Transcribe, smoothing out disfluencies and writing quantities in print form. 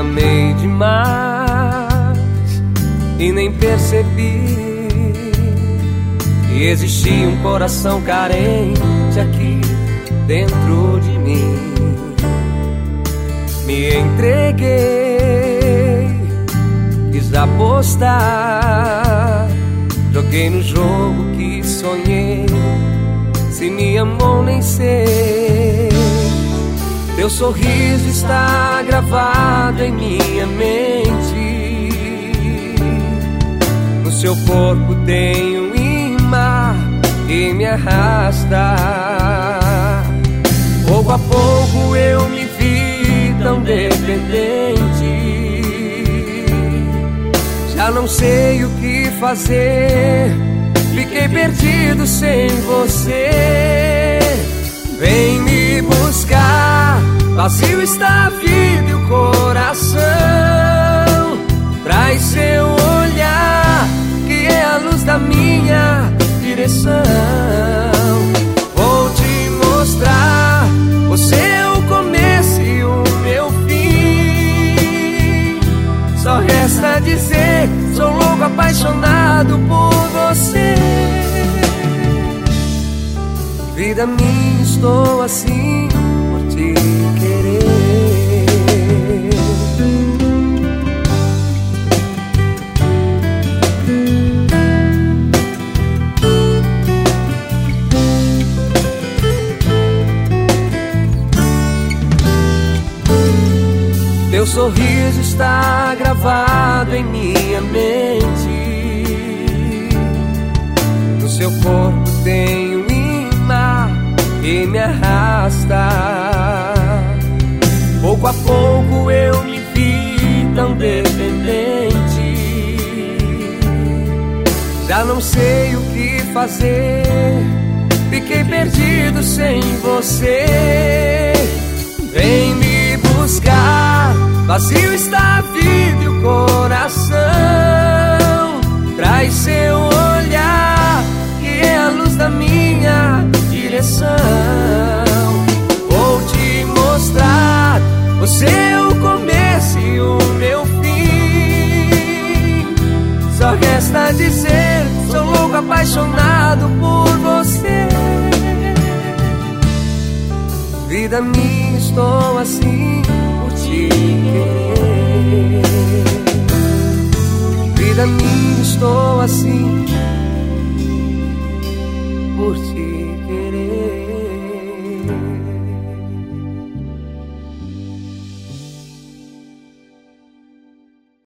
amei demais e nem percebi que existia um coração carente aqui dentro de mim. Me entreguei, quis apostar, joguei no jogo que sonhei. Se me amou nem sei. Teu sorriso está gravado em minha mente. No seu corpo tem um imã que me arrasta. Pouco a pouco eu me vi tão dependente. Já não sei o que fazer, fiquei perdido sem você. Vem me buscar, vazio está a vida e o coração. Traz seu olhar, que é a luz da minha direção. Vou te mostrar, você é o começo e o meu fim. Só resta dizer, sou louco apaixonado por você. Vida minha, estou assim por te querer. Teu sorriso está gravado em minha mente. No seu corpo tem um imã que me arrasta. Pouco a pouco eu me vi tão dependente. Já não sei o que fazer, fiquei perdido sem você. Vem me buscar, vazio está a vida e o coração. Traz seu olhar, que é a luz da minha direção. Vou te mostrar, você é o começo e o meu fim. Só resta dizer, sou louco apaixonado por você. Vida minha, estou assim por te querer. Vida minha, estou assim por te querer.